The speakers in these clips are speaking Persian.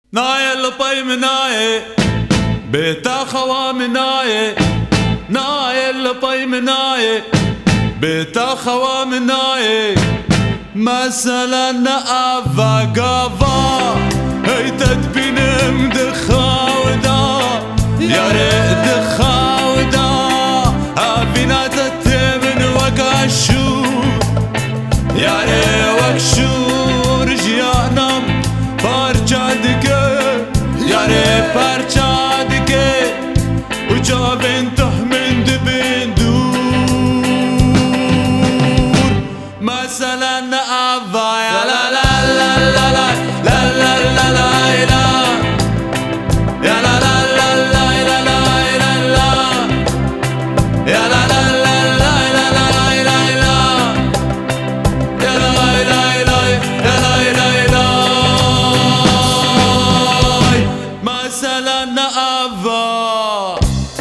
نایه لپای منایه بهتا خوا منایه نایه لپای منایه بهتا خوا منایه مثلا نعفا قافا هی تدبینم دخاودا یاره دخاودا هفینا تتبن وکاشور یاره وکشور جیانم parça dike yare parça dike uca ben tahmin dibin dur mesela ne ava ya la la la la la la la la la la ya la la la la la la la la ya la la la la la la la la ya la la la la la la مثلا نعوا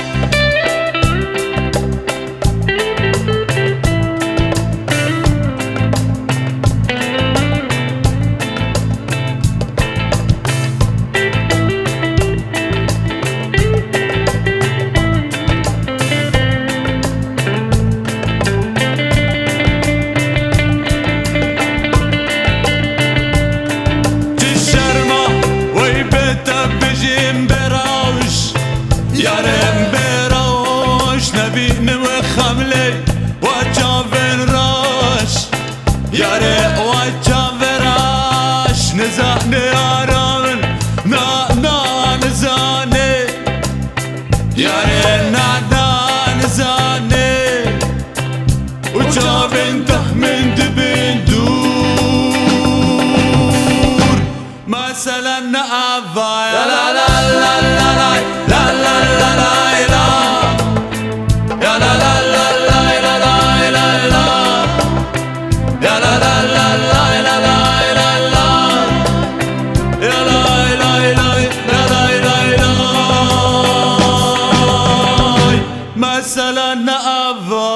yarem beroş nebine ve hamle vacaven raş yare vacaven raş nezane aran na nezane yare na nezane ucaven tahmin dibin dur mesela na ava la la la la la la la la la la la ya la la la la la la la la ya la la la la la la la la ya la la la la la la mesela ne ava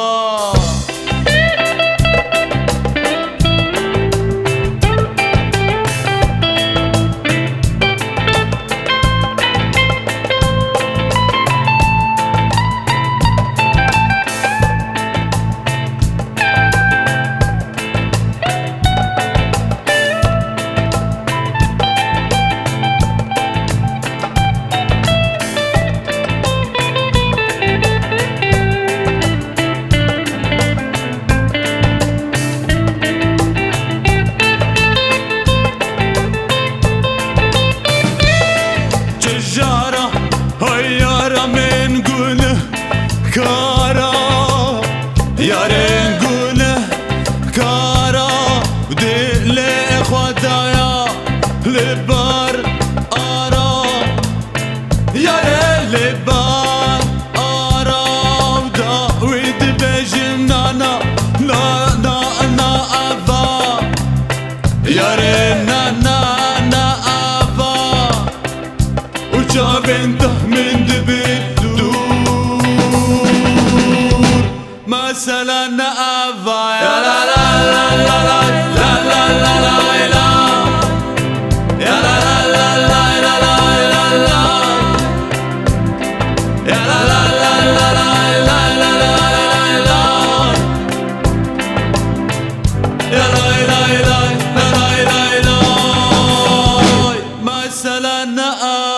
kara yaren gune kara dile khwadaya lebar ara yare lebar ara da with bejim nana na na na ava yare nana na ava uca ben tahmin dibin مثلا نعفا يا لا لا لا لا لا لا لا لا لا لا يا لا لا لا لا لا لا لا لا يا لا لا لا لا لا لا لا لا لا يا لا لا لا لا لا لا مثلا نعفا